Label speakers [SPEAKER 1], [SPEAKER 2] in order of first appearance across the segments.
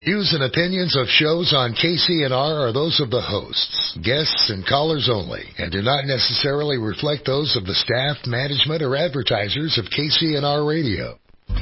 [SPEAKER 1] Views and opinions of shows on KCNR are those of the hosts, guests, and callers only, and do not necessarily reflect those of the staff, management, or advertisers of KCNR Radio.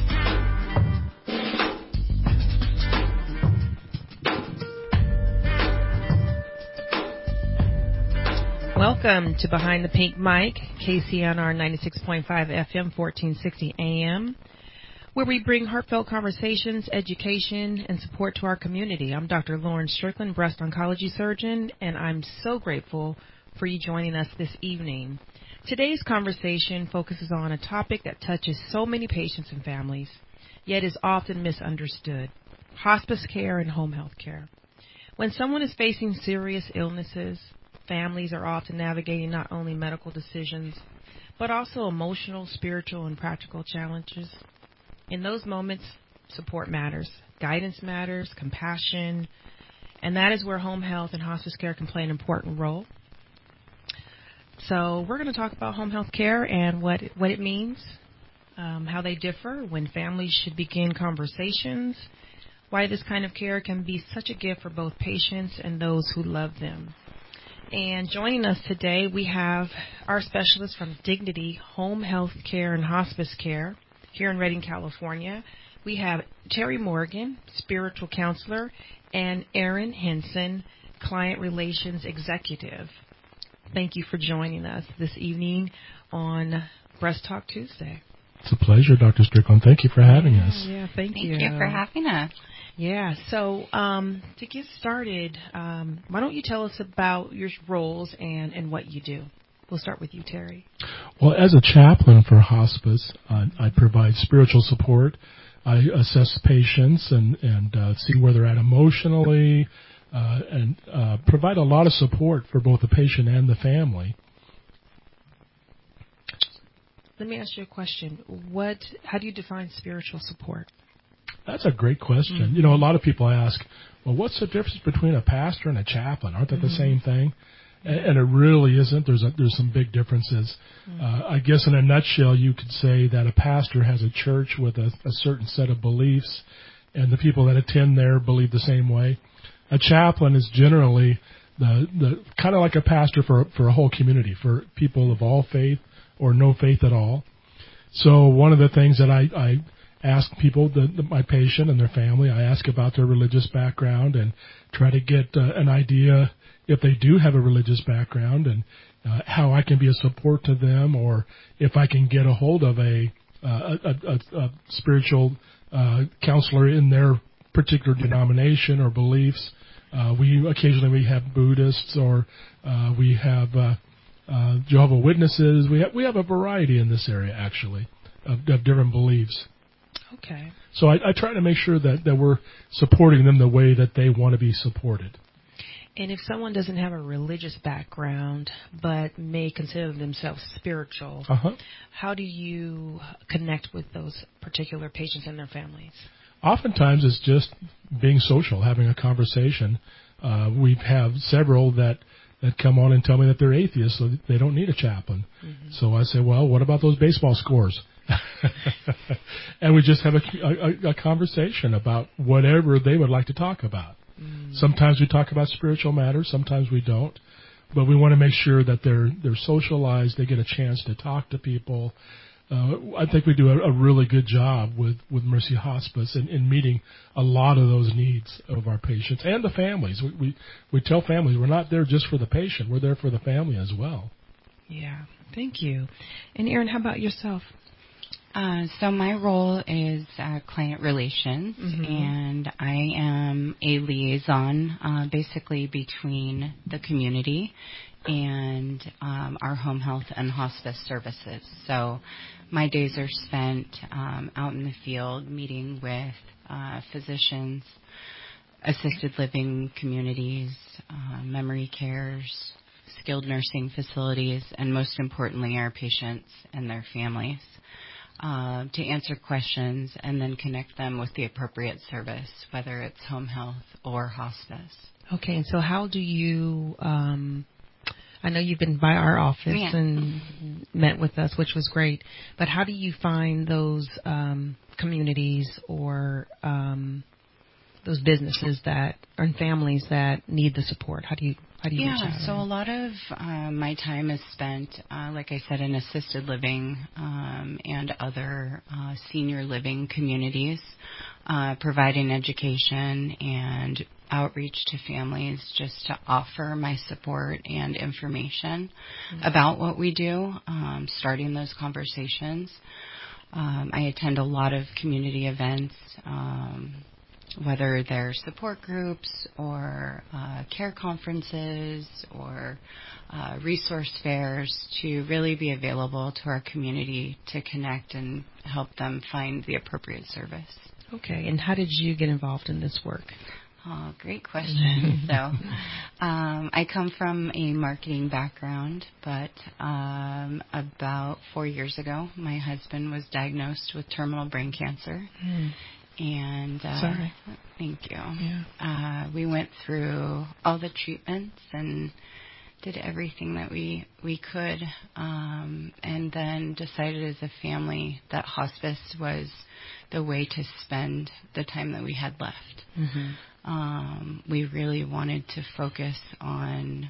[SPEAKER 2] Welcome to Behind the Pink Mic, KCNR 96.5 FM, 1460 AM, where we bring heartfelt conversations, education, and support to our community. I'm Dr. Lauren Strickland, breast oncology surgeon, and I'm so grateful for you joining us this evening. Today's conversation focuses on a topic that touches so many patients and families, yet is often misunderstood: hospice care and home health care. When someone is facing serious illnesses, families are often navigating not only medical decisions, but also emotional, spiritual, and practical challenges. In those moments, support matters, guidance matters, compassion, and that is where home health and hospice care can play an important role. So we're going to talk about home health care and what it means, how they differ, when families should begin conversations, why this kind of care can be such a gift for both patients and those who love them. And joining us today, we have our specialist from Dignity Home Health Care and Hospice Care here in Redding, California. We have Terry Morgan, spiritual counselor, and Erin Henson, client relations executive. Thank you for joining us this evening on Breast Talk Tuesday.
[SPEAKER 3] It's a pleasure, Dr. Strickland. Thank you for having us.
[SPEAKER 2] Yeah, thank you.
[SPEAKER 4] Thank you for having us.
[SPEAKER 2] Yeah, so to get started, why don't you tell us about your roles and what you do? We'll start with you, Terry.
[SPEAKER 3] Well, as a chaplain for hospice, I provide spiritual support. I assess patients and see where they're at emotionally and provide a lot of support for both the patient and the family.
[SPEAKER 2] Let me ask you a question. How do you define spiritual support?
[SPEAKER 3] That's a great question.
[SPEAKER 2] Mm-hmm.
[SPEAKER 3] You know, a lot of people ask, well, what's the difference between a pastor and a chaplain? Aren't that the same thing? And it really isn't. There's some big differences. I guess in a nutshell, you could say that a pastor has a church with a certain set of beliefs, and the people that attend there believe the same way. A chaplain is generally the kind of like a pastor for a whole community, for people of all faith or no faith at all. So one of the things that I ask people, my patient and their family, I ask about their religious background and try to get an idea if they do have a religious background and how I can be a support to them, or if I can get a hold of a spiritual counselor in their particular denomination or beliefs. We have Buddhists, or we have Jehovah's Witnesses. We have a variety in this area, actually, of different beliefs.
[SPEAKER 2] Okay.
[SPEAKER 3] So I try to make sure that we're supporting them the way that they want to be supported.
[SPEAKER 2] And if someone doesn't have a religious background but may consider themselves spiritual, how do you connect with those particular patients and their families?
[SPEAKER 3] Oftentimes it's just being social, having a conversation. We have several that come on and tell me that they're atheists, so they don't need a chaplain. Mm-hmm. So I say, well, what about those baseball scores? And we just have a conversation about whatever they would like to talk about. Sometimes we talk about spiritual matters, sometimes we don't, but we want to make sure that they're socialized, they get a chance to talk to people. I think we do a really good job with Mercy Hospice in meeting a lot of those needs of our patients and the families. We tell families we're not there just for the patient, we're there for the family as well.
[SPEAKER 2] Yeah, thank you. And Erin, how about yourself?
[SPEAKER 4] So my role is client relations, and I am a liaison basically between the community and our home health and hospice services. So my days are spent out in the field meeting with physicians, assisted living communities, memory cares, skilled nursing facilities, and most importantly, our patients and their families. To answer questions and then connect them with the appropriate service, whether it's home health or hospice.
[SPEAKER 2] Okay, and so how do you, I know you've been by our office and met with us, which was great, but how do you find those communities or those businesses that and families that need the support? How do you reach out?
[SPEAKER 4] So a lot of my time is spent, like I said, in assisted living and other senior living communities, providing education and outreach to families just to offer my support and information about what we do, starting those conversations. I attend a lot of community events, whether they're support groups or care conferences or resource fairs, to really be available to our community to connect and help them find the appropriate service.
[SPEAKER 2] Okay, and how did you get involved in this work?
[SPEAKER 4] Oh, great question. So I come from a marketing background, but about 4 years ago, my husband was diagnosed with terminal brain cancer. And
[SPEAKER 2] Sorry.
[SPEAKER 4] Thank you.
[SPEAKER 2] Yeah.
[SPEAKER 4] We went through all the treatments and did everything that we could, and then decided as a family that hospice was the way to spend the time that we had left. We really wanted to focus on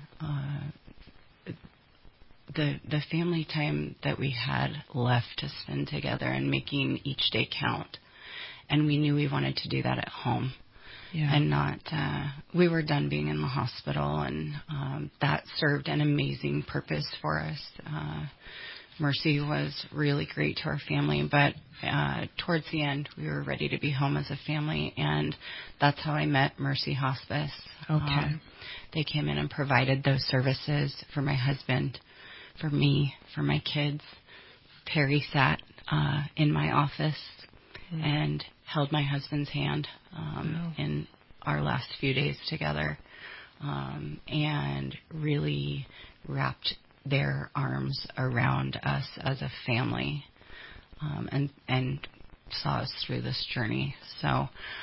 [SPEAKER 4] the family time that we had left to spend together and making each day count. And we knew we wanted to do that at home.
[SPEAKER 2] Yeah.
[SPEAKER 4] And not, we were done being in the hospital, and that served an amazing purpose for us. Mercy was really great to our family, but towards the end, we were ready to be home as a family, and that's how I met Mercy Hospice.
[SPEAKER 2] Okay.
[SPEAKER 4] They came in and provided those services for my husband, for me, for my kids. Perry sat in my office and held my husband's hand in our last few days together, and really wrapped their arms around us as a family, and saw us through this journey. So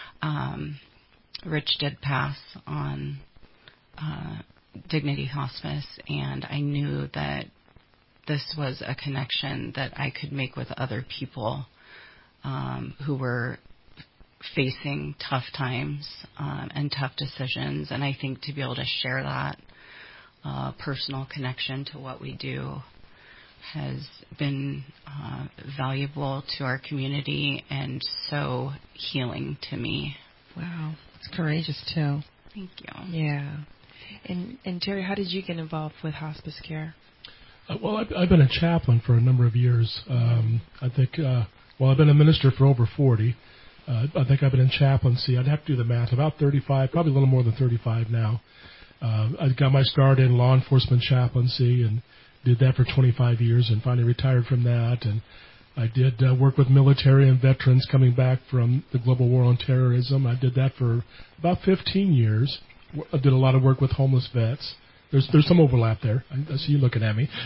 [SPEAKER 4] Rich did pass on Dignity Hospice, and I knew that this was a connection that I could make with other people who were facing tough times and tough decisions. And I think to be able to share that personal connection to what we do has been valuable to our community and so healing to me.
[SPEAKER 2] Wow. It's courageous, too.
[SPEAKER 4] Thank you.
[SPEAKER 2] Yeah. And Terry, how did you get involved with hospice care?
[SPEAKER 3] Well, I've been a chaplain for a number of years. I think, I've been a minister for over 40. I think I've been in chaplaincy. I'd have to do the math. About 35, probably a little more than 35 now. I got my start in law enforcement chaplaincy and did that for 25 years and finally retired from that. And I did work with military and veterans coming back from the global war on terrorism. I did that for about 15 years. I did a lot of work with homeless vets. There's some overlap there. I see you looking at me.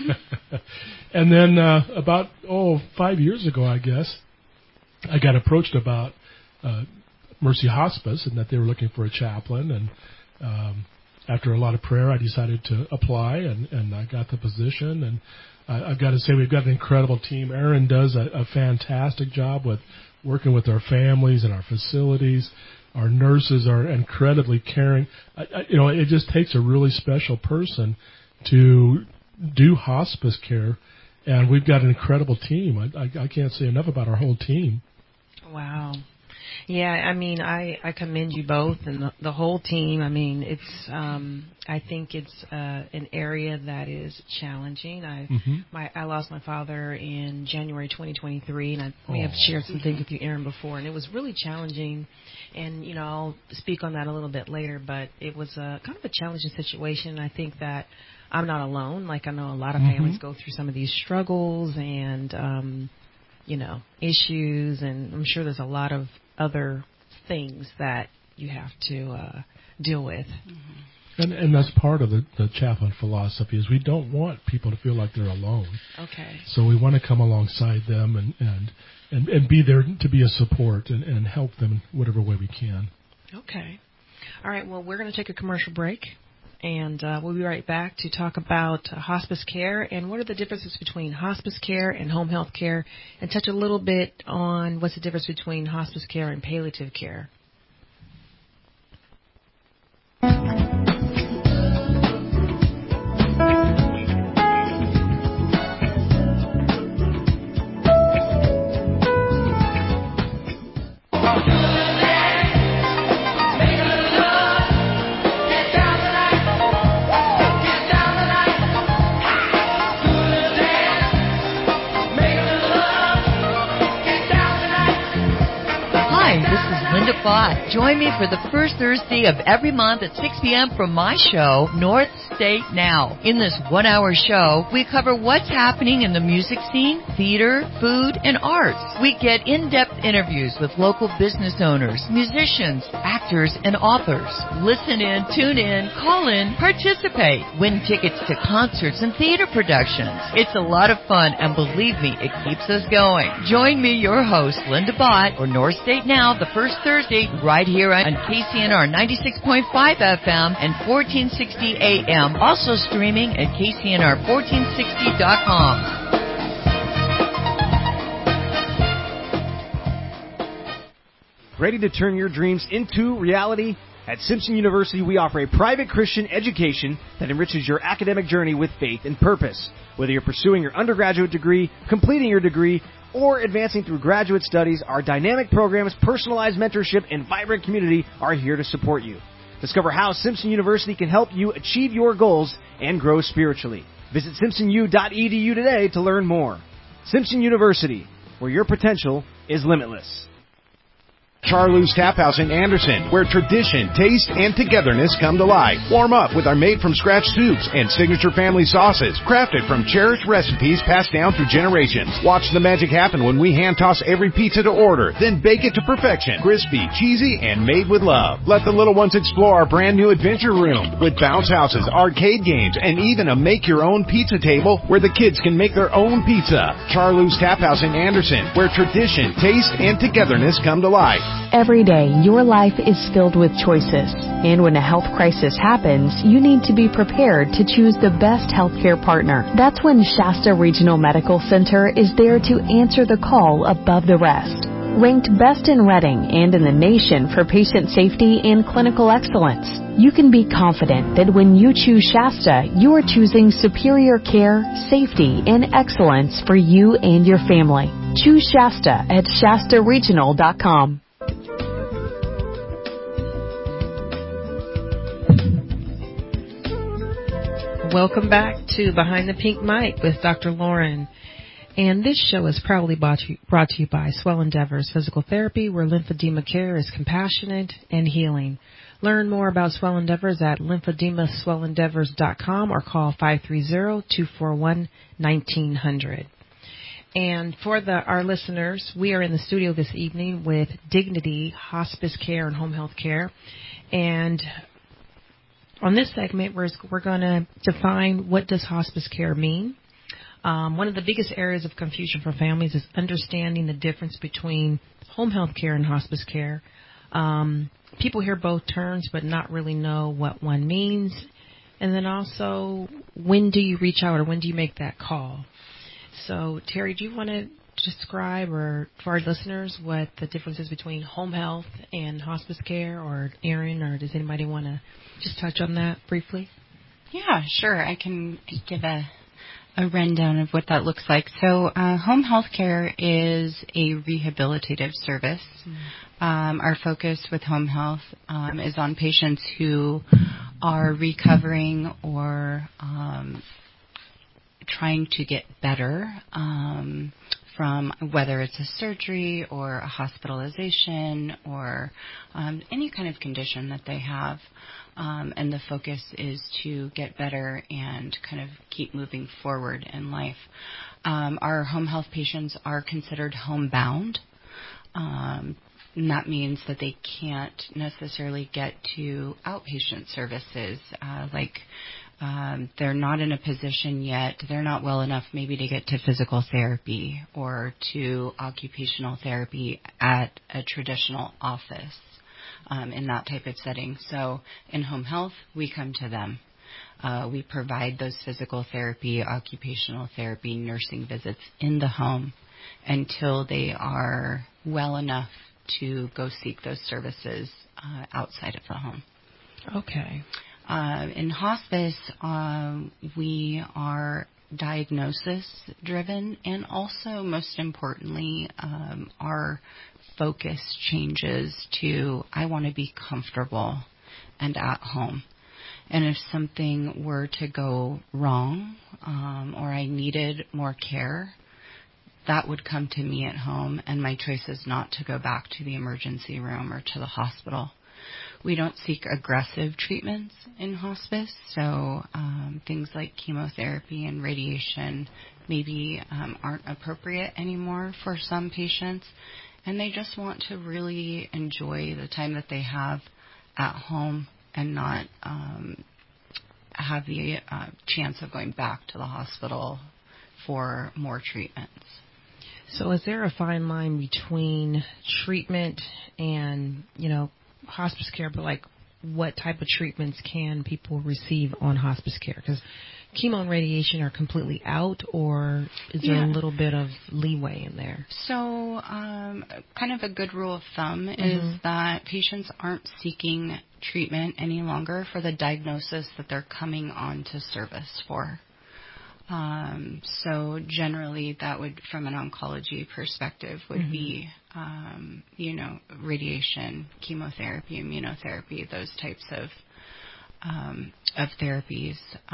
[SPEAKER 3] And then about 5 years ago, I guess, I got approached about Mercy Hospice and that they were looking for a chaplain. And after a lot of prayer, I decided to apply, and I got the position. And I've got to say, we've got an incredible team. Erin does a fantastic job with working with our families and our facilities. Our nurses are incredibly caring. It just takes a really special person to do hospice care, and we've got an incredible team. I can't say enough about our whole team.
[SPEAKER 2] Wow. Yeah, I mean, I commend you both and the whole team. I mean, it's I think it's an area that is challenging. I lost my father in January 2023, and we have shared some things with you, Erin, before, and it was really challenging. And I'll speak on that a little bit later, but it was kind of a challenging situation. I think that I'm not alone. Like, I know a lot of families go through some of these struggles and issues, and I'm sure there's a lot of other things that you have to deal with.
[SPEAKER 3] And that's part of the chaplain philosophy is we don't want people to feel like they're alone.
[SPEAKER 2] Okay.
[SPEAKER 3] So we want to come alongside them and be there to be a support and help them in whatever way we can.
[SPEAKER 2] Okay. All right. Well, we're going to take a commercial break, and we'll be right back to talk about hospice care and what are the differences between hospice care and home health care, and touch a little bit on what's the difference between hospice care and palliative care.
[SPEAKER 5] DeBott. Join me for the first Thursday of every month at 6 p.m. from my show, North State Now. In this one-hour show, we cover what's happening in the music scene, theater, food, and arts. We get in-depth interviews with local business owners, musicians, actors, and authors. Listen in, tune in, call in, participate. Win tickets to concerts and theater productions. It's a lot of fun, and believe me, it keeps us going. Join me, your host, Linda Bott, for North State Now, the first Thursday, right here on KCNR 96.5 FM and 1460 AM. Also streaming at KCNR1460.com.
[SPEAKER 6] Ready to turn your dreams into reality? At Simpson University, we offer a private Christian education that enriches your academic journey with faith and purpose. Whether you're pursuing your undergraduate degree, completing your degree, or advancing through graduate studies, our dynamic programs, personalized mentorship, and vibrant community are here to support you. Discover how Simpson University can help you achieve your goals and grow spiritually. Visit simpsonu.edu today to learn more. Simpson University, where your potential is limitless.
[SPEAKER 7] Charlou's Tap House in Anderson, where tradition, taste, and togetherness come to life. Warm up with our made-from-scratch soups and signature family sauces, crafted from cherished recipes passed down through generations. Watch the magic happen when we hand-toss every pizza to order, then bake it to perfection. Crispy, cheesy, and made with love. Let the little ones explore our brand-new adventure room with bounce houses, arcade games, and even a make-your-own pizza table where the kids can make their own pizza. Charlou's Tap House in Anderson, where tradition, taste, and togetherness come to life.
[SPEAKER 8] Every day, your life is filled with choices. And when a health crisis happens, you need to be prepared to choose the best healthcare partner. That's when Shasta Regional Medical Center is there to answer the call above the rest. Ranked best in Reading and in the nation for patient safety and clinical excellence, you can be confident that when you choose Shasta, you are choosing superior care, safety, and excellence for you and your family. Choose Shasta at ShastaRegional.com.
[SPEAKER 2] Welcome back to Behind the Pink Mic with Dr. Lauren. And this show is proudly brought to you by Swell Endeavors Physical Therapy, where lymphedema care is compassionate and healing. Learn more about Swell Endeavors at lymphedemaswellendeavors.com or call 530-241-1900. And for our listeners, we are in the studio this evening with Dignity Hospice Care and Home Health Care. And on this segment, we're going to define what does hospice care mean. One of the biggest areas of confusion for families is understanding the difference between home health care and hospice care. People hear both terms but not really know what one means. And then also, when do you reach out or when do you make that call? So, Terry, do you want to describe or for our listeners what the difference is between home health and hospice care, or Erin, or does anybody want to just touch on that briefly?
[SPEAKER 4] Yeah, sure. I can give a rundown of what that looks like. So home health care is a rehabilitative service. Our focus with home health is on patients who are recovering or trying to get better from whether it's a surgery or a hospitalization or any kind of condition that they have. And the focus is to get better and kind of keep moving forward in life. Our home health patients are considered homebound. And that means that they can't necessarily get to outpatient services they're not in a position yet, they're not well enough maybe to get to physical therapy or to occupational therapy at a traditional office in that type of setting. So in home health, we come to them. We provide those physical therapy, occupational therapy, nursing visits in the home until they are well enough to go seek those services outside of the home.
[SPEAKER 2] Okay.
[SPEAKER 4] In hospice, we are diagnosis-driven, and also, most importantly, our focus changes to, I want to be comfortable and at home. And if something were to go wrong or I needed more care, that would come to me at home, and my choice is not to go back to the emergency room or to the hospital. We don't seek aggressive treatments in hospice, so things like chemotherapy and radiation maybe aren't appropriate anymore for some patients, and they just want to really enjoy the time that they have at home and not have the chance of going back to the hospital for more treatments.
[SPEAKER 2] So is there a fine line between treatment and, hospice care, but like what type of treatments can people receive on hospice care? Because chemo and radiation are completely out, or is there a little bit of leeway in there?
[SPEAKER 4] So kind of a good rule of thumb is that patients aren't seeking treatment any longer for the diagnosis that they're coming on to service for. So generally that would, from an oncology perspective, would be, radiation, chemotherapy, immunotherapy, those types of therapies.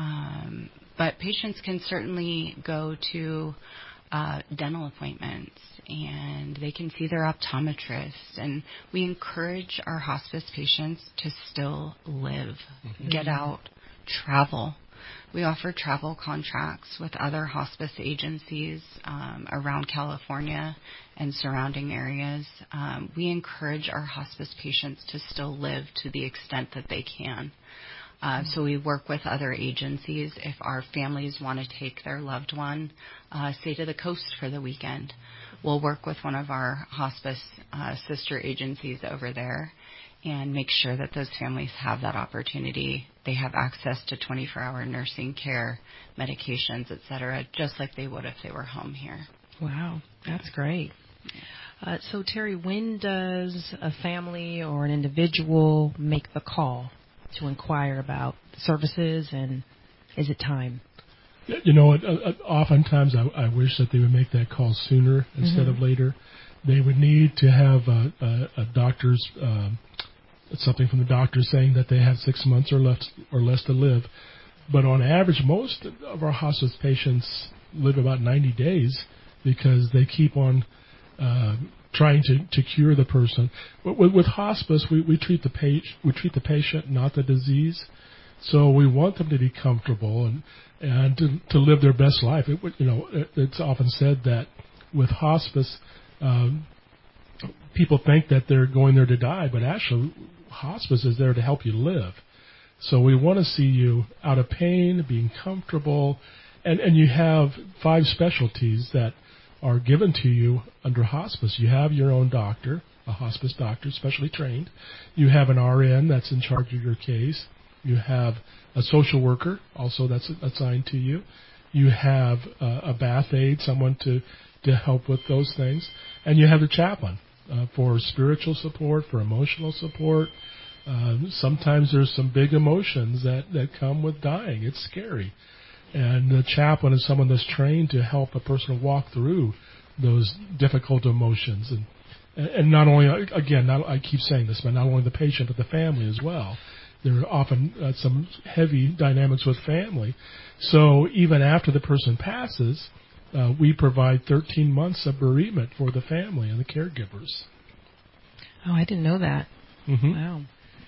[SPEAKER 4] But patients can certainly go to dental appointments, and they can see their optometrist. And we encourage our hospice patients to still live, get out, travel. We offer travel contracts with other hospice agencies around California and surrounding areas. We encourage our hospice patients to still live to the extent that they can. So we work with other agencies. If our families want to take their loved one, say, to the coast for the weekend, we'll work with one of our hospice sister agencies over there and make sure that those families have that opportunity. They have access to 24-hour nursing care, medications, et cetera, just like they would if they were home here.
[SPEAKER 2] Wow, that's great. So, Terry, when does a family or an individual make the call to inquire about services, and is it time?
[SPEAKER 3] Oftentimes I wish that they would make that call sooner instead of later. They would need to have a doctor's something from the doctor saying that they have 6 months or less to live. But on average, most of our hospice patients live about 90 days because they keep on trying to cure the person. With hospice, we treat the patient, not the disease. So we want them to be comfortable and to live their best life. It's often said that with hospice, people think that they're going there to die, but actually hospice is there to help you live. So we want to see you out of pain, being comfortable, and you have 5 specialties that are given to you under hospice. You have your own doctor, a hospice doctor, specially trained. You have an RN that's in charge of your case. You have a social worker also that's assigned to you. You have a bath aide, someone to help with those things. And you have the chaplain for spiritual support, for emotional support. Sometimes there's some big emotions that come with dying. It's scary. And the chaplain is someone that's trained to help a person walk through those difficult emotions. And not only, again, I keep saying this, but not only the patient, but the family as well. There are often some heavy dynamics with family. So even after the person passes, we provide 13 months of bereavement for the family and the caregivers.
[SPEAKER 2] Oh, I didn't know that. Wow.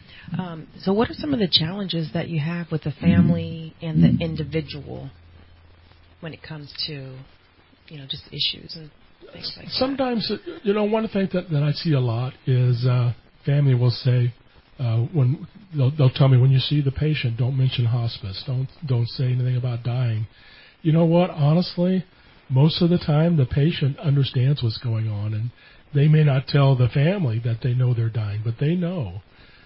[SPEAKER 2] So what are some of the challenges that you have with the family and the individual when it comes to, just issues and things like that?
[SPEAKER 3] Sometimes, one thing that I see a lot is family will say, when they'll tell me, when you see the patient, don't mention hospice. Don't say anything about dying. You know what? Honestly, most of the time the patient understands what's going on, and they may not tell the family that they know they're dying, but they know.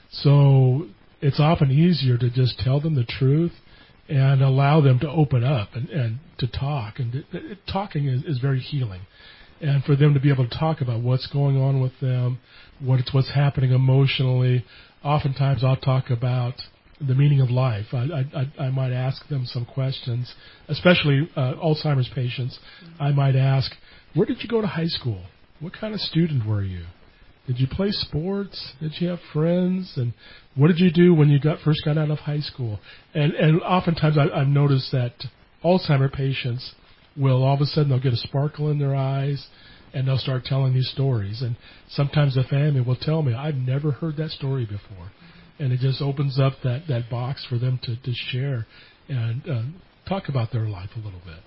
[SPEAKER 3] So it's often easier to just tell them the truth and allow them to open up and to talk. And talking is very healing. And for them to be able to talk about what's going on with them, what's happening emotionally. Oftentimes I'll talk about the meaning of life. I might ask them some questions, especially Alzheimer's patients. I might ask, where did you go to high school? What kind of student were you? Did you play sports? Did you have friends? And what did you do when you first got out of high school? And oftentimes I've noticed that Alzheimer's patients will all of a sudden they'll get a sparkle in their eyes, and they'll start telling these stories. And sometimes the family will tell me, I've never heard that story before. And it just opens up that box for them to share and talk about their life a little bit.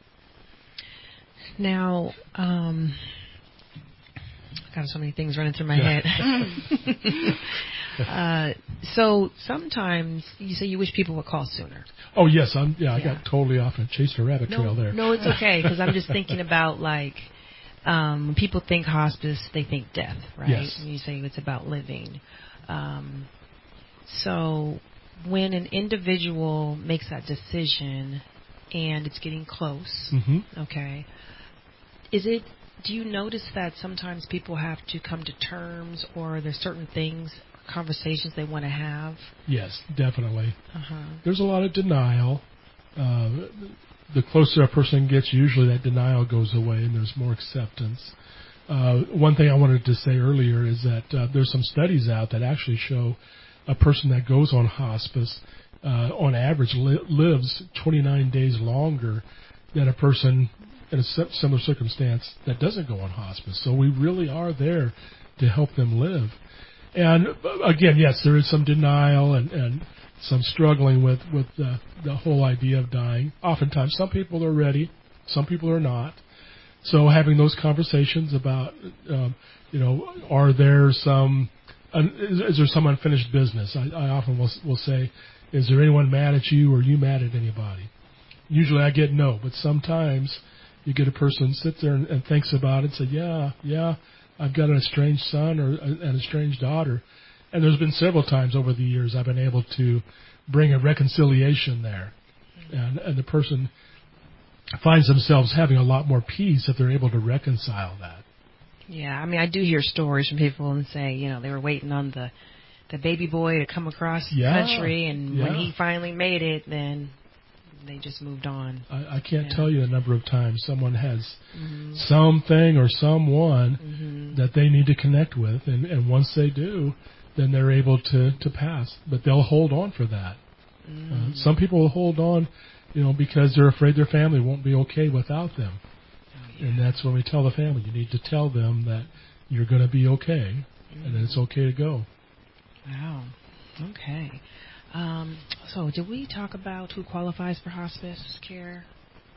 [SPEAKER 2] Now, got so many things running through my head. So sometimes you say you wish people would call sooner.
[SPEAKER 3] Oh, yes. I got totally off and chased a rabbit trail there.
[SPEAKER 2] No, it's okay, because I'm just thinking about, like, when people think hospice, they think death, right?
[SPEAKER 3] Yes.
[SPEAKER 2] And you say it's about living. So when an individual makes that decision and it's getting close, okay, do you notice that sometimes people have to come to terms, or there's certain things, conversations they want to have?
[SPEAKER 3] Yes, definitely. There's a lot of denial. The closer a person gets, usually that denial goes away and there's more acceptance. One thing I wanted to say earlier is that there's some studies out that actually show a person that goes on hospice, on average, lives 29 days longer than a person in a similar circumstance that doesn't go on hospice. So we really are there to help them live. And again, yes, there is some denial and some struggling with the whole idea of dying. Oftentimes, some people are ready, some people are not. So having those conversations about, are there some, is there some unfinished business? I often will say, is there anyone mad at you, or are you mad at anybody? Usually I get no, but sometimes you get a person sit there and thinks about it and say, yeah, I've got an estranged son or an estranged daughter. And there's been several times over the years I've been able to bring a reconciliation there. And the person finds themselves having a lot more peace if they're able to reconcile that.
[SPEAKER 2] Yeah, I mean, I do hear stories from people and say, they were waiting on the baby boy to come across the country, and when he finally made it, then they just moved on.
[SPEAKER 3] I can't tell you the number of times someone has something or someone that they need to connect with, and once they do, then they're able to pass. But they'll hold on for that. Some people will hold on, because they're afraid their family won't be okay without them. And that's when we tell the family, you need to tell them that you're going to be okay, and that it's okay to go.
[SPEAKER 2] Wow. Okay. So did we talk about who qualifies for hospice care?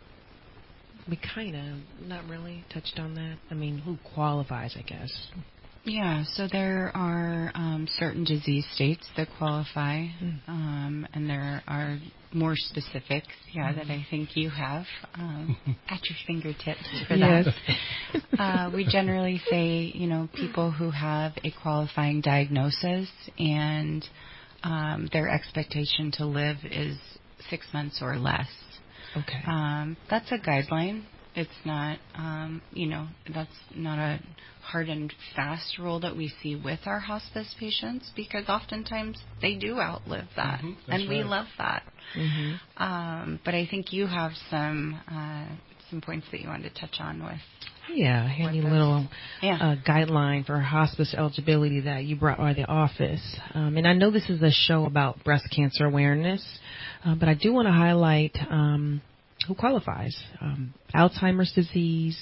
[SPEAKER 2] We kind of, not really, touched on that. I mean, who qualifies, I guess.
[SPEAKER 4] Yeah, so there are certain disease states that qualify, and there are more specifics, that I think you have at your fingertips for that. We generally say, people who have a qualifying diagnosis and their expectation to live is 6 months or less.
[SPEAKER 2] Okay.
[SPEAKER 4] That's a guideline. It's not, that's not a hard and fast rule that we see with our hospice patients, because oftentimes they do outlive that, and we love that. But I think you have some points that you wanted to touch on with.
[SPEAKER 2] Yeah, a handy little guideline for hospice eligibility that you brought by the office. And I know this is a show about breast cancer awareness, but I do want to highlight who qualifies. Alzheimer's disease,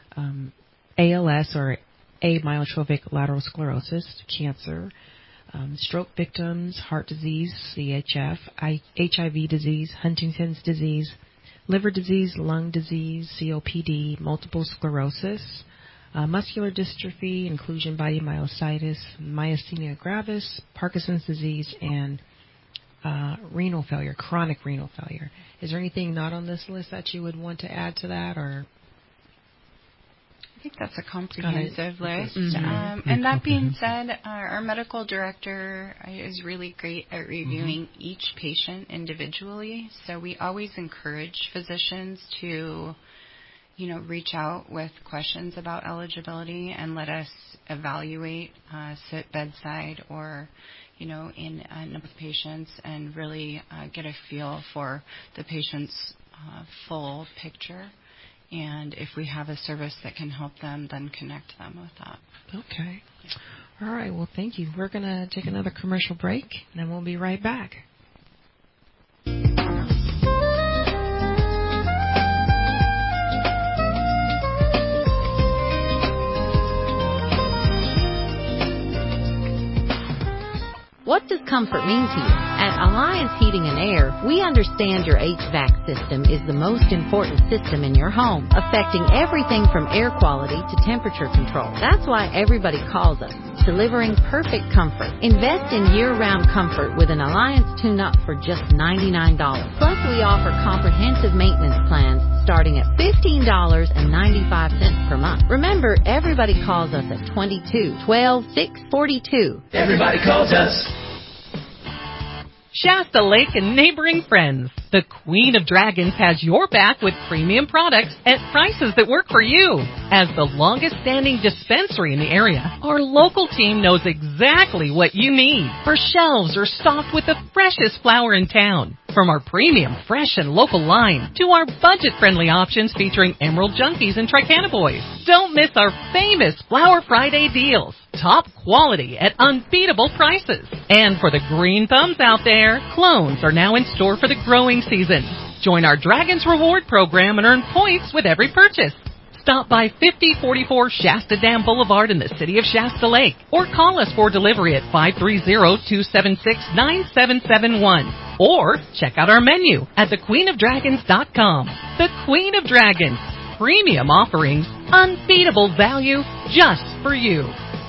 [SPEAKER 2] ALS or amyotrophic lateral sclerosis, cancer, stroke victims, heart disease, CHF, HIV disease, Huntington's disease, liver disease, lung disease, COPD, multiple sclerosis, muscular dystrophy, inclusion body myositis, myasthenia gravis, Parkinson's disease, and renal failure, chronic renal failure. Is there anything not on this list that you would want to add to that, or?
[SPEAKER 4] I think that's a comprehensive list. And that being said, our medical director is really great at reviewing each patient individually. So we always encourage physicians to, reach out with questions about eligibility and let us evaluate, sit bedside or, in a number of patients and really get a feel for the patient's full picture. And if we have a service that can help them, then connect them with that.
[SPEAKER 2] Okay. All right. Well, thank you. We're going to take another commercial break, and then we'll be right back.
[SPEAKER 9] What does comfort mean to you? At Alliance Heating and Air, we understand your HVAC system is the most important system in your home, affecting everything from air quality to temperature control. That's why everybody calls us, delivering perfect comfort. Invest in year-round comfort with an Alliance tune-up for just $99. Plus, we offer comprehensive maintenance plans starting at $15.95 per month. Remember, everybody calls us at 22-12-642.
[SPEAKER 10] Everybody calls us.
[SPEAKER 11] Shasta Lake and neighboring friends. The Queen of Dragons has your back with premium products at prices that work for you. As the longest-standing dispensary in the area, our local team knows exactly what you need. Our shelves are stocked with the freshest flower in town. From our premium, fresh, and local line to our budget-friendly options featuring Emerald Junkies and Tricana Boys. Don't miss our famous Flower Friday deals. Top quality at unbeatable prices. And for the green thumbs out there, clones are now in store for the growing season. Join our Dragons Reward program and earn points with every purchase. Stop by 5044 Shasta Dam Boulevard in the city of Shasta Lake or call us for delivery at 530-276-9771 or check out our menu at thequeenofdragons.com. The Queen of Dragons. Premium offerings, unbeatable value just for you.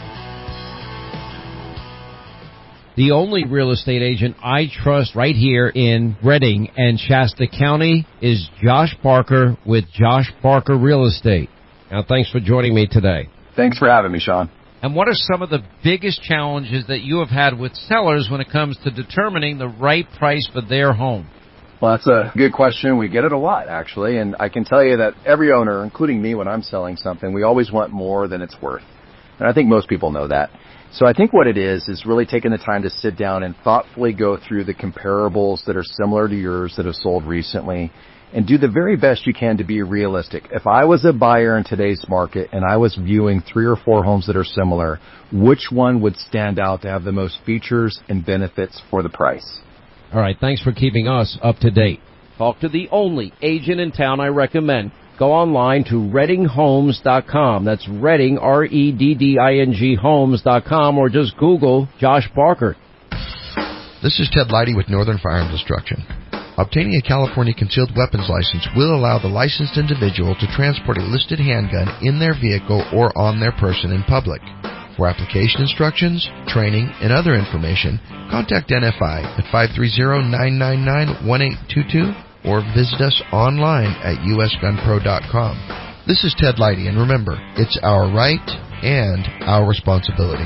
[SPEAKER 12] The only real estate agent I trust right here in Redding and Shasta County is Josh Parker with Josh Parker Real Estate. Now, thanks for joining me today.
[SPEAKER 13] Thanks for having me, Sean.
[SPEAKER 12] And what are some of the biggest challenges that you have had with sellers when it comes to determining the right price for their home?
[SPEAKER 13] Well, that's a good question. We get it a lot, actually. And I can tell you that every owner, including me when I'm selling something, we always want more than it's worth. And I think most people know that. So I think what it is really taking the time to sit down and thoughtfully go through the comparables that are similar to yours that have sold recently and do the very best you can to be realistic. If I was a buyer in today's market and I was viewing 3 or 4 homes that are similar, which one would stand out to have the most features and benefits for the price?
[SPEAKER 12] All right, thanks for keeping us up to date. Talk to the only agent in town I recommend. Go online to ReddingHomes.com. That's Redding, R-E-D-D-I-N-G Homes.com, or just Google Josh Parker.
[SPEAKER 14] This is Ted Leidy with Northern Fire and Destruction. Obtaining a California concealed weapons license will allow the licensed individual to transport a listed handgun in their vehicle or on their person in public. For application instructions, training, and other information, contact NFI at 530-999-1822 or visit us online at usgunpro.com. This is Ted Leidy, and remember, it's our right and our responsibility.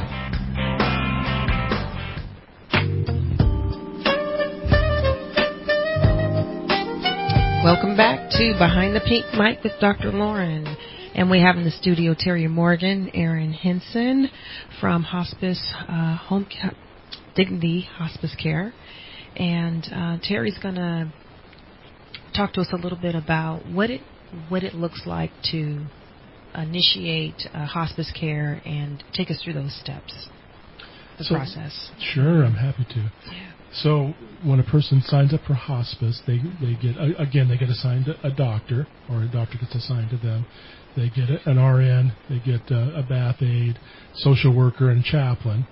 [SPEAKER 2] Welcome back to Behind the Pink Mic with Dr. Lauren. And we have in the studio Terry Morgan, Aaron Henson from Hospice Dignity Hospice Care. And Terry's going to talk to us a little bit about what it looks like to initiate hospice care and take us through those steps, the process.
[SPEAKER 3] Sure, I'm happy to.
[SPEAKER 2] Yeah.
[SPEAKER 3] So when a person signs up for hospice, they get assigned a doctor, or a doctor gets assigned to them. They get an RN, they get a bath aide, social worker, and chaplain.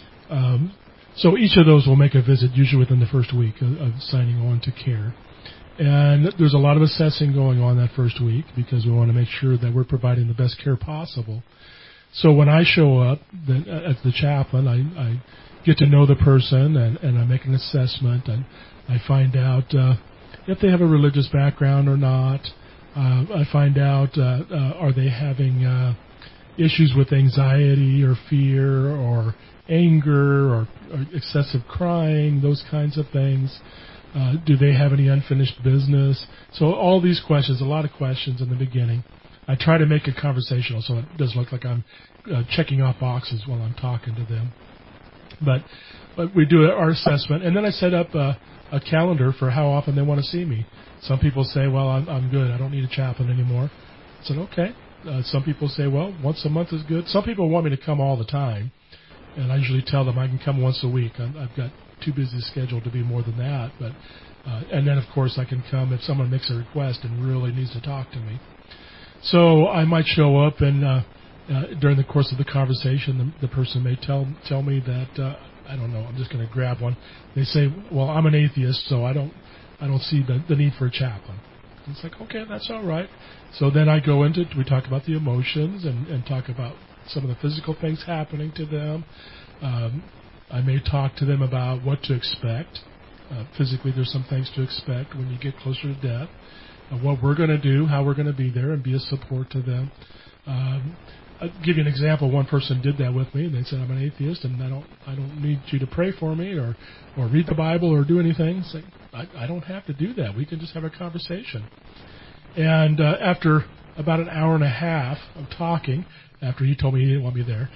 [SPEAKER 3] So each of those will make a visit usually within the first week of signing on to care. And there's a lot of assessing going on that first week because we want to make sure that we're providing the best care possible. So when I show up as the chaplain, I get to know the person and I make an assessment and I find out if they have a religious background or not. I find out are they having issues with anxiety or fear or anger or excessive crying, those kinds of things. Do they have any unfinished business? So all these questions, a lot of questions in the beginning. I try to make it conversational so it doesn't look like I'm checking off boxes while I'm talking to them. But we do our assessment, and then I set up a calendar for how often they want to see me. Some people say, well, I'm good. I don't need a chaplain anymore. I said, okay. Some people say, well, once a month is good. Some people want me to come all the time, and I usually tell them I can come once a week. I've got too busy a schedule to be more than that. But and then, of course, I can come if someone makes a request and really needs to talk to me. So I might show up, and during the course of the conversation, the person may tell me that I don't know, I'm just going to grab one. They say, well, I'm an atheist, so I don't see the need for a chaplain. And it's like, okay, that's all right. So then I go into, we talk about the emotions and talk about some of the physical things happening to them. I may talk to them about what to expect. Physically, there's some things to expect when you get closer to death. What we're going to do, how we're going to be there and be a support to them. I'll give you an example. One person did that with me, and they said, I'm an atheist, and I don't need you to pray for me or read the Bible or do anything. It's like, I don't have to do that. We can just have a conversation. And after about an hour and a half of talking, after he told me he didn't want me there,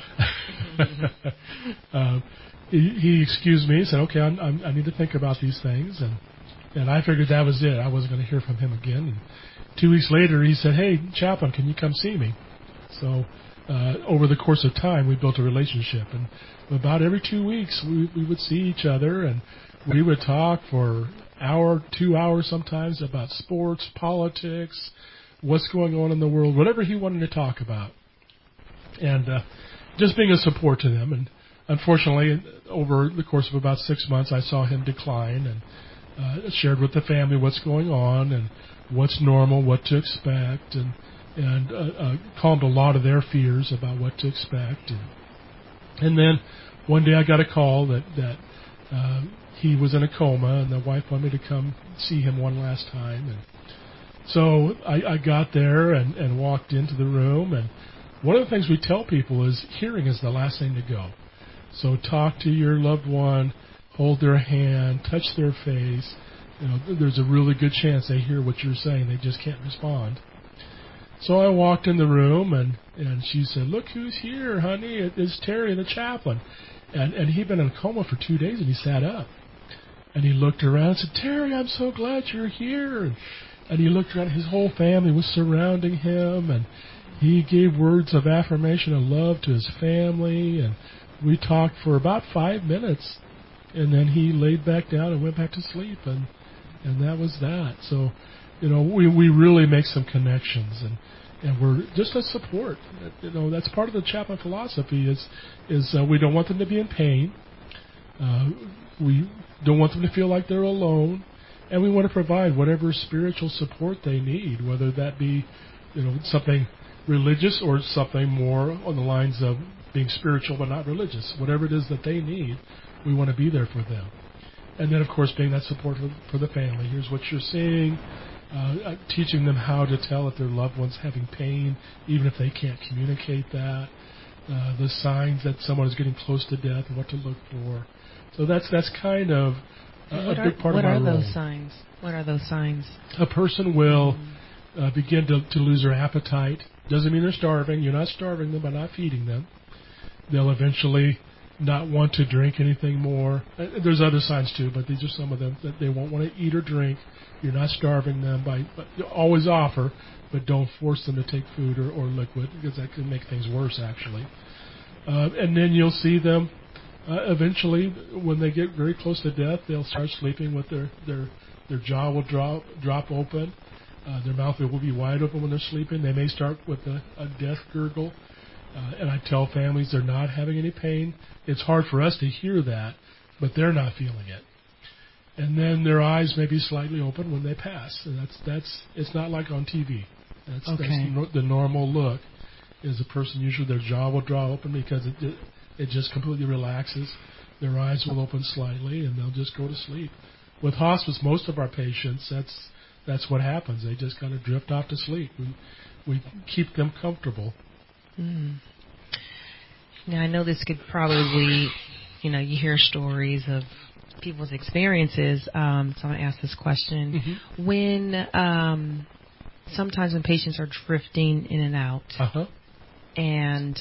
[SPEAKER 3] he excused me and said, okay, I need to think about these things. And I figured that was it. I wasn't going to hear from him again. And 2 weeks later, he said, hey, chaplain, can you come see me? So over the course of time, we built a relationship. And about every 2 weeks, we would see each other, and we would talk for an hour, 2 hours sometimes about sports, politics, what's going on in the world, whatever he wanted to talk about. And just being a support to them. And unfortunately, over the course of about 6 months, I saw him decline and shared with the family what's going on and what's normal, what to expect, and calmed a lot of their fears about what to expect. And then one day I got a call that he was in a coma, and the wife wanted me to come see him one last time. And so I got there and walked into the room, and one of the things we tell people is hearing is the last thing to go. So talk to your loved one, hold their hand, touch their face. There's a really good chance they hear what you're saying. They just can't respond. So I walked in the room, and she said, look who's here, honey. It's Terry, the chaplain. And he'd been in a coma for 2 days, and he sat up. And he looked around and said, Terry, I'm so glad you're here. And he looked around. His whole family was surrounding him, and he gave words of affirmation and love to his family. And we talked for about 5 minutes, and then he laid back down and went back to sleep, and that was that. So, we really make some connections, and we're just a support. That's part of the chaplain philosophy is we don't want them to be in pain. We don't want them to feel like they're alone, and we want to provide whatever spiritual support they need, whether that be, something religious or something more on the lines of being spiritual but not religious. Whatever it is that they need, we want to be there for them. And then, of course, being that support for the family. Here's what you're seeing. Teaching them how to tell if their loved one's having pain, even if they can't communicate that. The signs that someone is getting close to death and what to look for. So that's kind of a big part of my role.
[SPEAKER 2] What are those signs? What are those signs?
[SPEAKER 3] A person will begin to lose their appetite. Doesn't mean they're starving. You're not starving them by not feeding them. They'll eventually not want to drink anything more. There's other signs too, but these are some of them. That they won't want to eat or drink. You're not starving them but you always offer, but don't force them to take food or liquid, because that can make things worse, actually. And then you'll see them eventually, when they get very close to death, they'll start sleeping with their jaw will drop open. Their mouth will be wide open when they're sleeping. They may start with a death gurgle. And I tell families they're not having any pain. It's hard for us to hear that, but they're not feeling it. And then their eyes may be slightly open when they pass. And that's it's not like on TV. That's the normal look. Is a person usually their jaw will draw open because it just completely relaxes. Their eyes will open slightly and they'll just go to sleep. With hospice, most of our patients, that's what happens. They just kind of drift off to sleep. We keep them comfortable.
[SPEAKER 2] Mm. Now, I know this could probably, you hear stories of people's experiences, so I'm going to ask this question. Mm-hmm. When, sometimes when patients are drifting in and out, and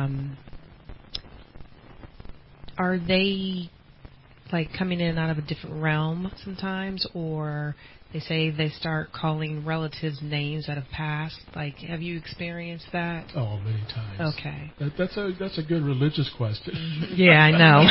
[SPEAKER 2] are they, like, coming in and out of a different realm sometimes, or they say they start calling relatives names that have passed? Like, have you experienced that?
[SPEAKER 3] Oh, many times.
[SPEAKER 2] Okay.
[SPEAKER 3] That's a good religious question.
[SPEAKER 2] Yeah, I know.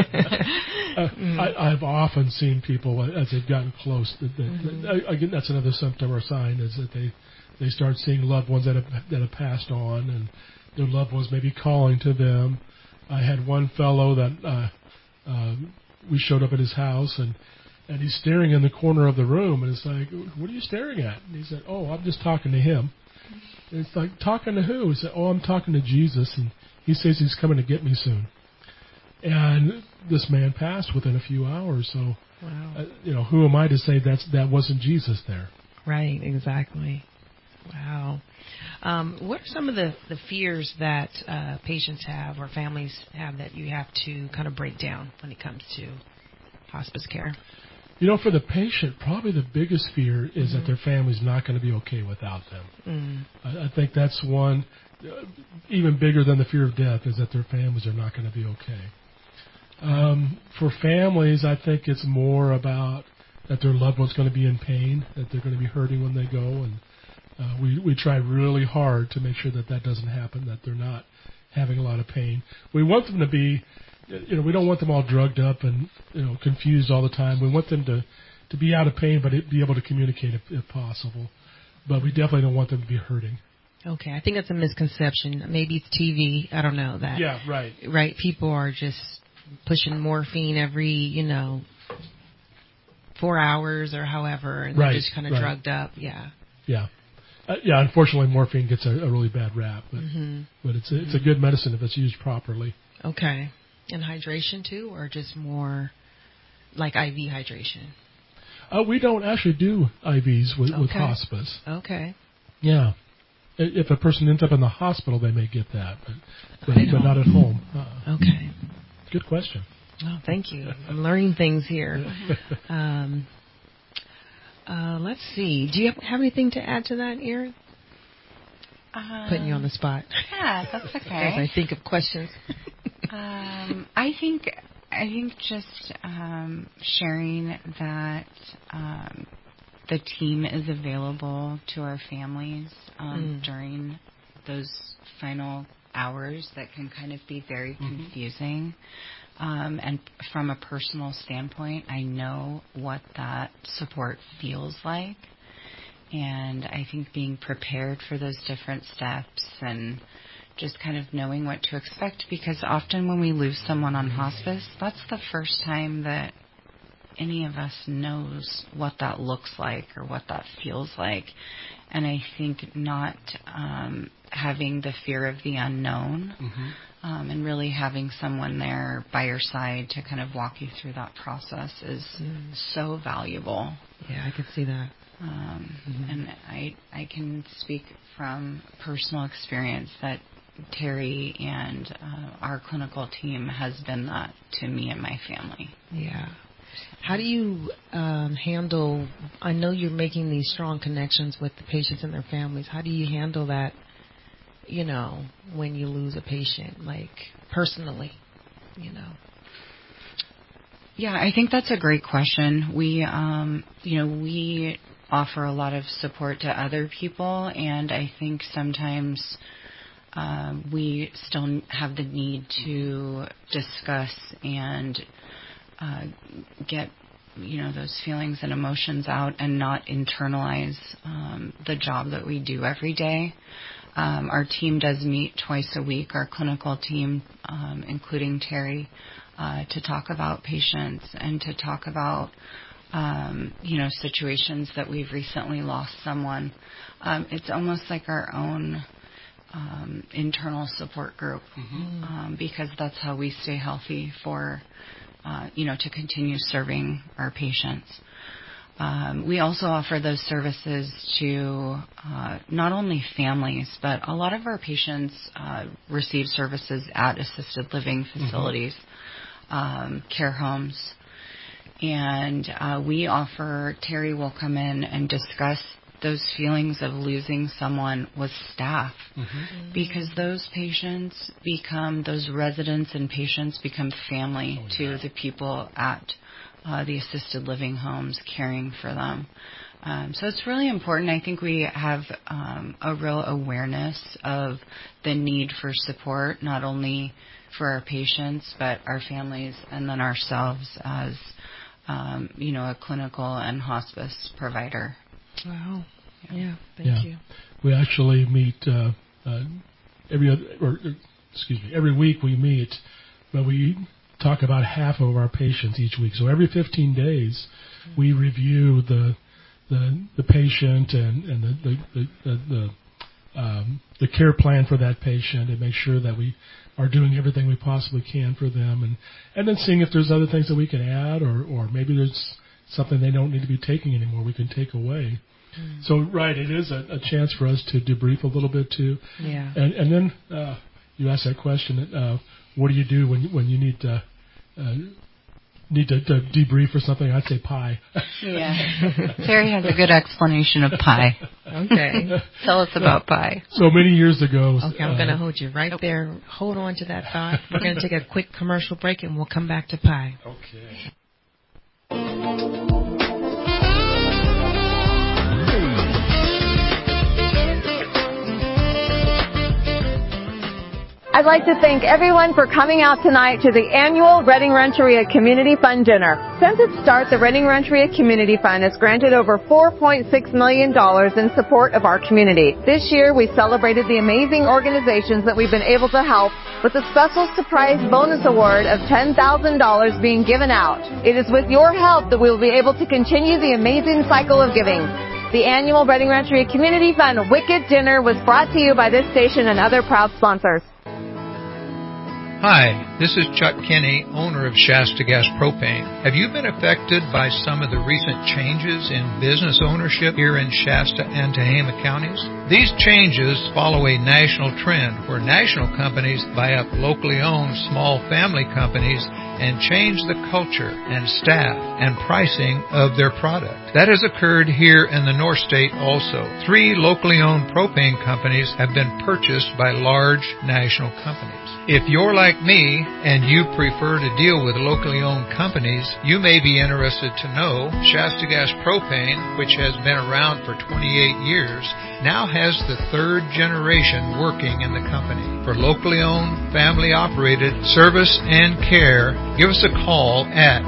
[SPEAKER 3] I've often seen people, as they've gotten close, again, that's another symptom or sign, is that they start seeing loved ones that have passed on, and their loved ones may be calling to them. I had one fellow that we showed up at his house, and he's staring in the corner of the room, and it's like, what are you staring at? And he said, oh, I'm just talking to him. And it's like, talking to who? He said, oh, I'm talking to Jesus, and he says he's coming to get me soon. And this man passed within a few hours, so,
[SPEAKER 2] wow.
[SPEAKER 3] Who am I to say that wasn't Jesus there?
[SPEAKER 2] Right, exactly. Wow. What are some of the fears that patients have or families have that you have to kind of break down when it comes to hospice care?
[SPEAKER 3] For the patient, probably the biggest fear is that their family's not going to be okay without them. I think that's one, even bigger than the fear of death, is that their families are not going to be okay. For families, I think it's more about that their loved one's going to be in pain, that they're going to be hurting when they go, and we try really hard to make sure that doesn't happen, that they're not having a lot of pain. We want them to be, we don't want them all drugged up and, confused all the time. We want them to be out of pain, but be able to communicate if possible. But we definitely don't want them to be hurting.
[SPEAKER 2] Okay, I think that's a misconception. Maybe it's TV. I don't know that.
[SPEAKER 3] Yeah, right.
[SPEAKER 2] Right, people are just pushing morphine every, 4 hours or however, and they're just kind of drugged up. Yeah.
[SPEAKER 3] Yeah. Unfortunately, morphine gets a really bad rap, but it's a good medicine if it's used properly.
[SPEAKER 2] Okay. And hydration too, or just more like IV hydration?
[SPEAKER 3] We don't actually do IVs with hospice.
[SPEAKER 2] Okay.
[SPEAKER 3] Yeah. If a person ends up in the hospital, they may get that, but not at home.
[SPEAKER 2] Okay.
[SPEAKER 3] Good question.
[SPEAKER 2] Oh, thank you. I'm learning things here. Let's see. Do you have anything to add to that, Erin? Putting you on the spot.
[SPEAKER 4] Yeah, that's okay.
[SPEAKER 2] As I think of questions.
[SPEAKER 4] I think just sharing that the team is available to our families during those final hours that can kind of be very confusing. And from a personal standpoint, I know what that support feels like. And I think being prepared for those different steps and just kind of knowing what to expect, because often when we lose someone on hospice, that's the first time that any of us knows what that looks like or what that feels like. And I think not having the fear of the unknown and really having someone there by your side to kind of walk you through that process is so valuable.
[SPEAKER 2] Yeah, I could see that.
[SPEAKER 4] And I can speak from personal experience that Terry and our clinical team has been that to me and my family.
[SPEAKER 2] Yeah. How do you handle, I know you're making these strong connections with the patients and their families. How do you handle that, when you lose a patient, like personally,
[SPEAKER 4] Yeah, I think that's a great question. We, we offer a lot of support to other people, and I think sometimes we still have the need to discuss and get those feelings and emotions out and not internalize the job that we do every day. Our team does meet twice a week, our clinical team, including Terry, to talk about patients and to talk about situations that we've recently lost someone. It's almost like our own internal support group, because that's how we stay healthy for to continue serving our patients. We also offer those services to not only families, but a lot of our patients receive services at assisted living facilities, care homes. And Terry will come in and discuss those feelings of losing someone with staff, because those residents and patients become family to the people at the assisted living homes caring for them. So it's really important. I think we have a real awareness of the need for support, not only for our patients, but our families and then ourselves as, a clinical and hospice provider.
[SPEAKER 2] Wow. Yeah. Thank you.
[SPEAKER 3] We actually meet every week we meet, but we talk about half of our patients each week. So every 15 days, we review the patient and the care plan for that patient and make sure that we are doing everything we possibly can for them, and then seeing if there's other things that we can add, or maybe there's something they don't need to be taking anymore we can take away. So, right, it is a chance for us to debrief a little bit too.
[SPEAKER 2] Yeah.
[SPEAKER 3] And then you asked that question, what do you do when you need to debrief or something? I'd say pie.
[SPEAKER 4] Yeah. Terry has a good explanation of pie.
[SPEAKER 2] Okay.
[SPEAKER 4] Tell us about pie.
[SPEAKER 3] So many years ago.
[SPEAKER 2] Okay, I'm going to hold you right there. Hold on to that thought. We're going to take a quick commercial break, and we'll come back to pie.
[SPEAKER 3] Okay.
[SPEAKER 10] I'd like to thank everyone for coming out tonight to the annual Reading Rancheria Community Fund Dinner. Since its start, the Reading Rancheria Community Fund has granted over $4.6 million in support of our community. This year, we celebrated the amazing organizations that we've been able to help with a special surprise bonus award of $10,000 being given out. It is with your help that we will be able to continue the amazing cycle of giving. The annual Reading Rancheria Community Fund Wicked Dinner was brought to you by this station and other proud sponsors.
[SPEAKER 15] Hi, this is Chuck Kinney, owner of Shasta Gas Propane. Have you been affected by some of the recent changes in business ownership here in Shasta and Tehama counties? These changes follow a national trend where national companies buy up locally owned small family companies and change the culture and staff and pricing of their product. That has occurred here in the North State also. 3 locally owned propane companies have been purchased by large national companies. If you're like me and you prefer to deal with locally owned companies, you may be interested to know Shasta Gas Propane, which has been around for 28 years, now has the 3rd generation working in the company. For locally owned, family operated service and care, give us a call at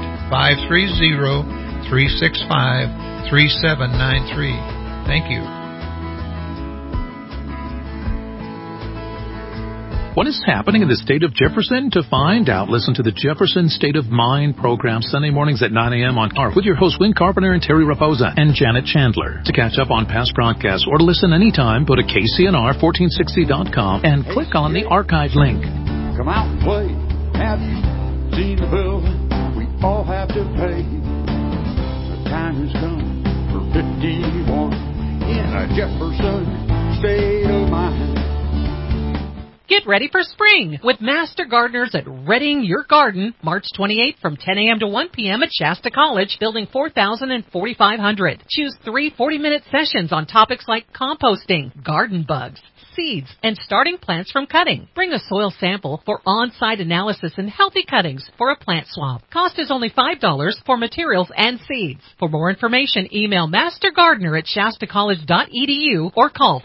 [SPEAKER 15] 530-365-3793. Thank you.
[SPEAKER 16] What is happening in the state of Jefferson? To find out, listen to the Jefferson State of Mind program Sunday mornings at 9 a.m. on CARP with your hosts Win Carpenter and Terry Raposa and Janet Chandler. To catch up on past broadcasts or to listen anytime, go to KCNR1460.com and click on the archive link.
[SPEAKER 17] Come out and play. Have you seen the bill we all have to pay? The time has come for 51 in a Jefferson State of Mind.
[SPEAKER 11] Get ready for spring with Master Gardeners at Reading Your Garden, March 28th from 10 a.m. to 1 p.m. at Shasta College, Building 4000 and 4500. Choose 3 40-minute sessions on topics like composting, garden bugs, seeds, and starting plants from cutting. Bring a soil sample for on-site analysis and healthy cuttings for a plant swap. Cost is only $5 for materials and seeds. For more information, email mastergardener@shastacollege.edu or call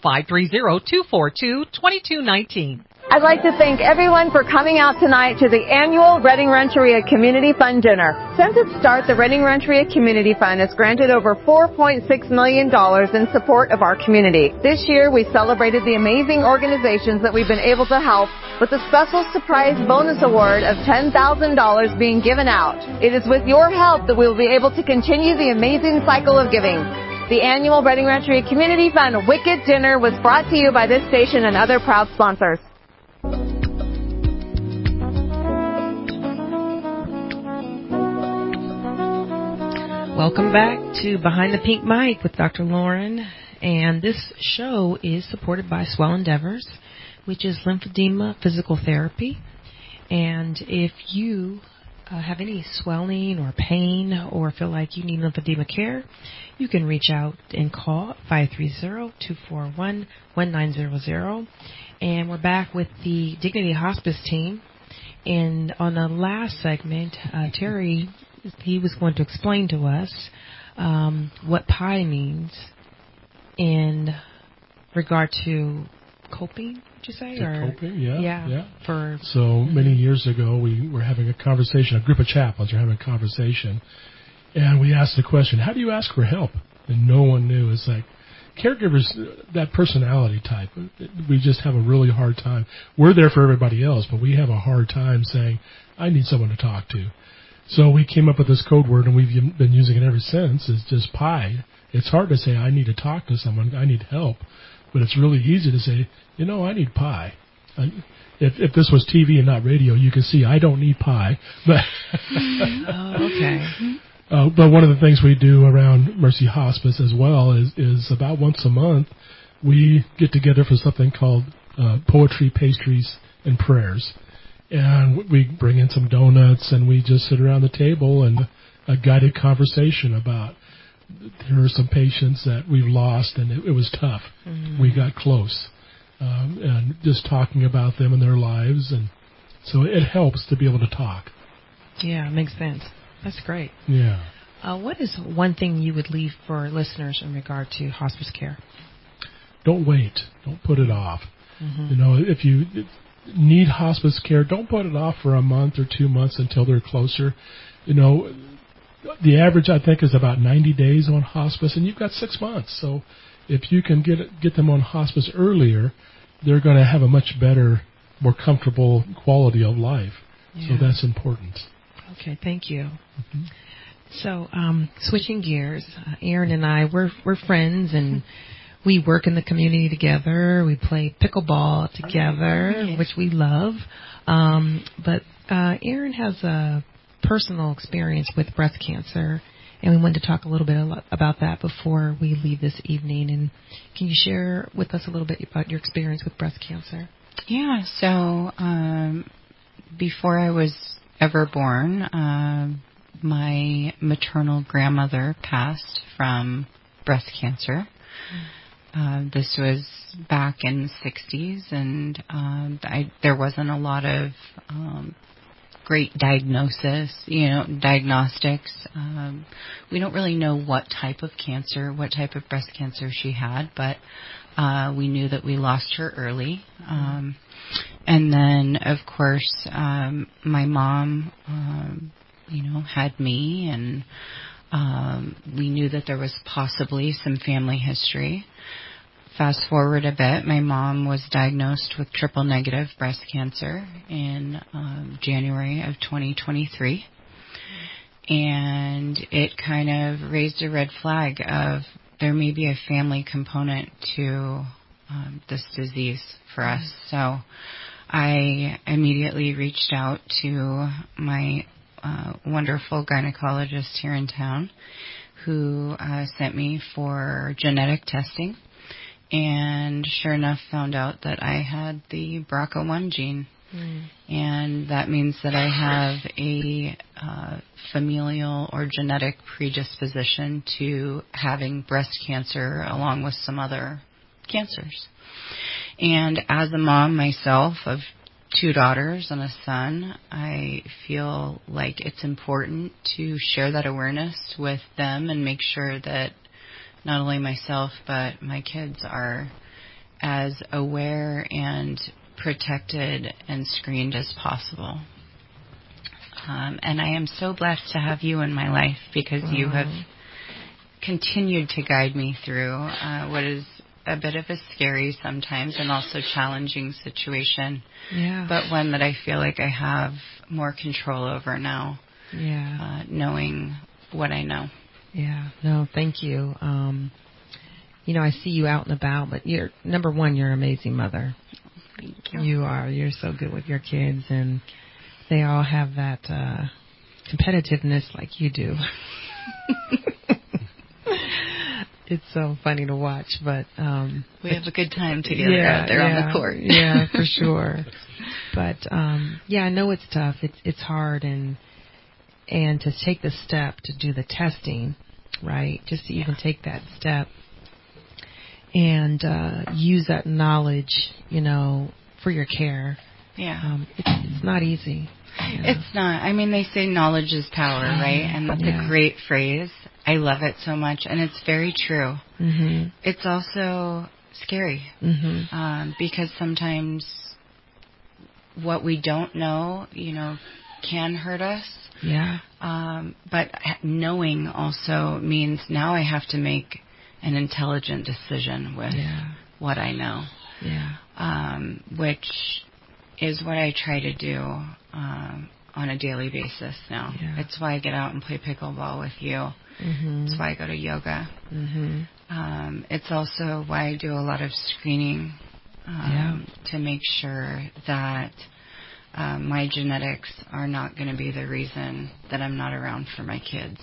[SPEAKER 11] 530-242-2219.
[SPEAKER 10] I'd like to thank everyone for coming out tonight to the annual Reading Rancheria Community Fund Dinner. Since its start, the Reading Rancheria Community Fund has granted over $4.6 million in support of our community. This year, we celebrated the amazing organizations that we've been able to help with a special surprise bonus award of $10,000 being given out. It is with your help that we will be able to continue the amazing cycle of giving. The annual Reading Rancheria Community Fund Wicked Dinner was brought to you by this station and other proud sponsors.
[SPEAKER 2] Welcome back to Behind the Pink Mic with Dr. Lauren, and this show is supported by Swell Endeavors, which is lymphedema physical therapy. And if you have any swelling or pain or feel like you need lymphedema care, you can reach out and call 530-241-1900. And we're back with the Dignity Hospice team. And on the last segment, Terry, he was going to explain to us what PI means in regard to coping, would you say?
[SPEAKER 3] Coping, yeah.
[SPEAKER 2] So
[SPEAKER 3] many years ago, we were having a conversation, a group of chaplains were having a conversation, and we asked the question, how do you ask for help? And no one knew. It's like, caregivers, that personality type, we just have a really hard time. We're there for everybody else, but we have a hard time saying, I need someone to talk to. So we came up with this code word, and we've been using it ever since. It's just pie. It's hard to say, I need to talk to someone, I need help. But it's really easy to say, I need pie. If this was TV and not radio, you could see I don't need pie. But
[SPEAKER 2] okay.
[SPEAKER 3] But one of the things we do around Mercy Hospice as well is about once a month, we get together for something called Poetry, Pastries, and Prayers. And we bring in some donuts, and we just sit around the table and a guided conversation about, here are some patients that we've lost, and it was tough. Mm-hmm. We got close. And just talking about them and their lives. And so it helps to be able to talk.
[SPEAKER 2] Yeah, makes sense. That's great.
[SPEAKER 3] Yeah.
[SPEAKER 2] What is one thing you would leave for listeners in regard to hospice care?
[SPEAKER 3] Don't wait. Don't put it off.
[SPEAKER 2] Mm-hmm.
[SPEAKER 3] If you need hospice care, don't put it off for a month or 2 months until they're closer. The average, I think, is about 90 days on hospice, and you've got 6 months. So if you can get them on hospice earlier, they're going to have a much better, more comfortable quality of life. Yeah. So that's important.
[SPEAKER 2] Okay, thank you. Mm-hmm. So switching gears, Aaron and I, we're friends, and we work in the community together. We play pickleball together, which we love. But Aaron has a personal experience with breast cancer, and we wanted to talk a little bit about that before we leave this evening. And can you share with us a little bit about your experience with breast cancer?
[SPEAKER 4] Yeah, so before I was ever born, my maternal grandmother passed from breast cancer. This was back in the 60s, and there wasn't a lot of great diagnostics. We don't really know what type of breast cancer she had, but we knew that we lost her early. And then, of course, my mom, had me, and we knew that there was possibly some family history. Fast forward a bit, my mom was diagnosed with triple-negative breast cancer in January of 2023. And it kind of raised a red flag of there may be a family component to this disease for us. So I immediately reached out to my wonderful gynecologist here in town, who sent me for genetic testing, and sure enough found out that I had the BRCA1 gene. And that means that I have a familial or genetic predisposition to having breast cancer along with some other cancers. And as a mom myself of 2 daughters and a son, I feel like it's important to share that awareness with them and make sure that not only myself but my kids are as aware and protected and screened as possible. And I am so blessed to have you in my life, because you have continued to guide me through what is a bit of a scary sometimes and also challenging situation, but one that I feel like I have more control over now, knowing what I know.
[SPEAKER 2] Yeah, no, thank you. I see you out and about, but number one, you're an amazing mother.
[SPEAKER 4] Thank you.
[SPEAKER 2] You are. You're so good with your kids, and they all have that competitiveness like you do. It's so funny to watch, but
[SPEAKER 4] we have a good time together out there on the court.
[SPEAKER 2] Yeah, for sure. But I know it's tough. It's hard, and to take the step to do the testing, right? Just to even take that step and use that knowledge, for your care.
[SPEAKER 4] Yeah.
[SPEAKER 2] It's not easy.
[SPEAKER 4] It's not. I mean, they say knowledge is power, right? And that's a great phrase. I love it so much, and it's very true.
[SPEAKER 2] Mm-hmm.
[SPEAKER 4] It's also scary, because sometimes what we don't know, can hurt us.
[SPEAKER 2] Yeah.
[SPEAKER 4] But knowing also means now I have to make an intelligent decision with what I know. Which is what I try to do on a daily basis now. It's why I get out and play pickleball with you. It's why I go to yoga. It's also why I do a lot of screening to make sure that my genetics are not going to be the reason that I'm not around for my kids.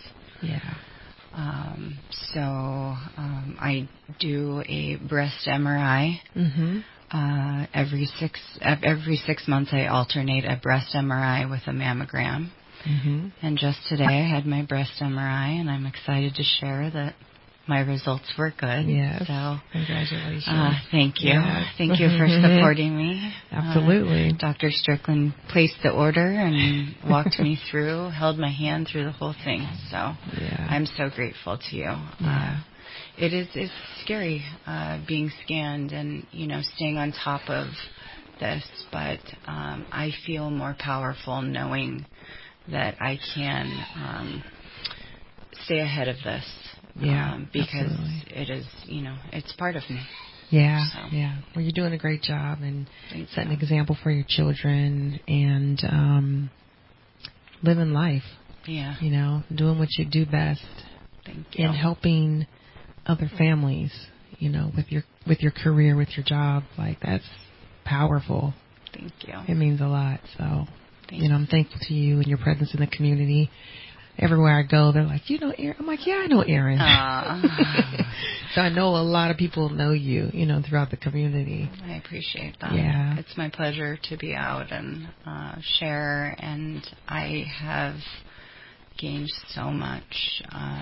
[SPEAKER 4] I do a breast MRI. Every 6 months I alternate a breast MRI with a mammogram. And just today I had my breast MRI, and I'm excited to share that my results were good. So
[SPEAKER 2] congratulations.
[SPEAKER 4] Thank you. Thank you for supporting me.
[SPEAKER 2] Absolutely.
[SPEAKER 4] Dr. Strickland placed the order and walked me through, held my hand through the whole thing. So I'm so grateful to you. It's scary being scanned and, staying on top of this, but I feel more powerful knowing that I can stay ahead of this. Because it is, it's part of me. Well, you're doing a great job and setting an example for your children and living life. Doing what you do best.
[SPEAKER 2] Thank you. And helping other families, with your career, with your job. Like, that's powerful.
[SPEAKER 4] Thank you.
[SPEAKER 2] It means a lot. So, I'm thankful to you and your presence in the community. Everywhere I go, they're like, Erin? I'm like, yeah, I know Erin. So I know a lot of people know you, throughout the community.
[SPEAKER 4] I appreciate that. It's my pleasure to be out and share, and I have gained so much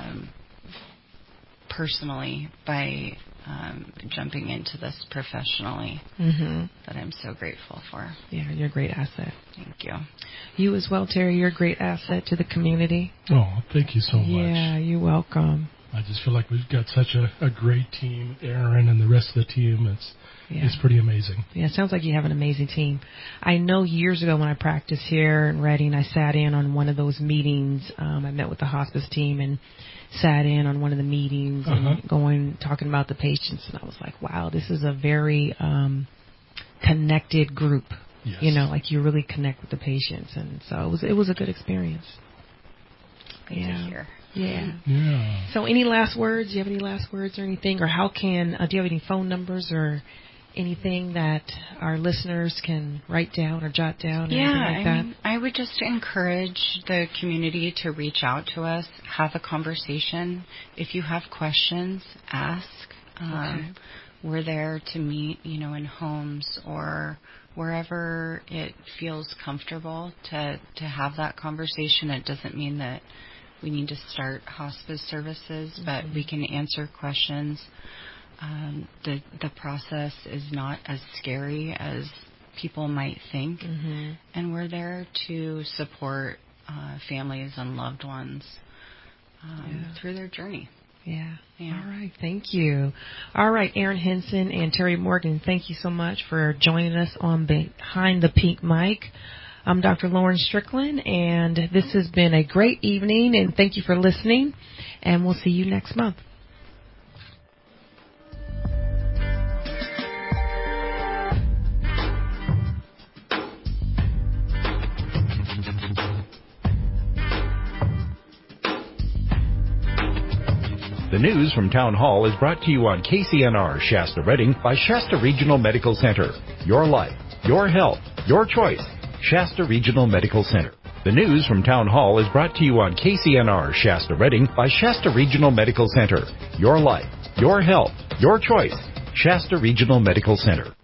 [SPEAKER 4] personally by jumping into this professionally that I'm so grateful for.
[SPEAKER 2] Yeah, you're a great asset.
[SPEAKER 4] Thank you.
[SPEAKER 2] You as well, Terry. You're a great asset to the community.
[SPEAKER 3] Oh, thank you so much.
[SPEAKER 2] Yeah, you're welcome.
[SPEAKER 3] I just feel like we've got such a great team. Erin and the rest of the team, it's pretty amazing.
[SPEAKER 2] Yeah, it sounds like you have an amazing team. I know years ago when I practiced here in Redding, I sat in on one of those meetings. I met with the hospice team and sat in on one of the meetings and talking about the patients. And I was like, wow, this is a very connected group. Like you really connect with the patients. And so it was a good experience.
[SPEAKER 4] Good to hear.
[SPEAKER 2] Yeah. So any last words? Do you have any last words or anything? Or how can, do you have any phone numbers or anything that our listeners can write down or jot down? Or anything like that?
[SPEAKER 4] I would just encourage the community to reach out to us, have a conversation. If you have questions, ask. We're there to meet, in homes or wherever it feels comfortable to have that conversation. It doesn't mean that we need to start hospice services, but we can answer questions. The process is not as scary as people might think, and we're there to support families and loved ones through their journey.
[SPEAKER 2] Yeah. All right. Thank you. All right, Erin Henson and Terry Morgan, thank you so much for joining us on Behind the Pink Mic. I'm Dr. Lauren Strickland, and this has been a great evening, and thank you for listening, and we'll see you next month.
[SPEAKER 7] The news from Town Hall is brought to you on KCNR Shasta Redding by Shasta Regional Medical Center. Your life, your health, your choice. Shasta Regional Medical Center. The news from Town Hall is brought to you on KCNR Shasta Redding by Shasta Regional Medical Center. Your life, your health, your choice. Shasta Regional Medical Center.